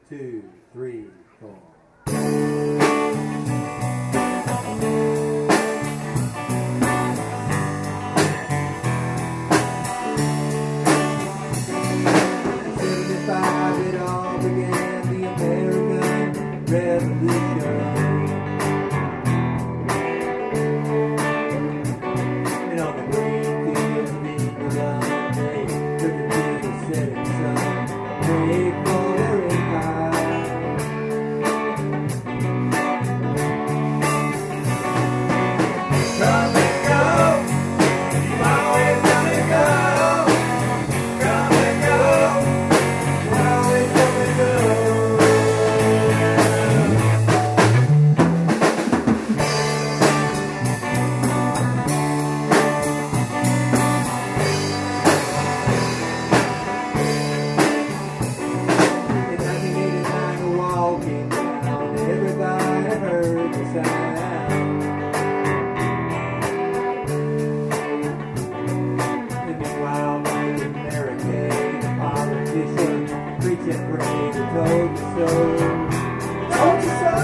2, 3, 4. It all began, the American Revolution. And on the green fields of England, they took it to the setting sun. They fought their empire. Come and go, you've always come and go. Come and go. Preach and pray, told you so. Told you so.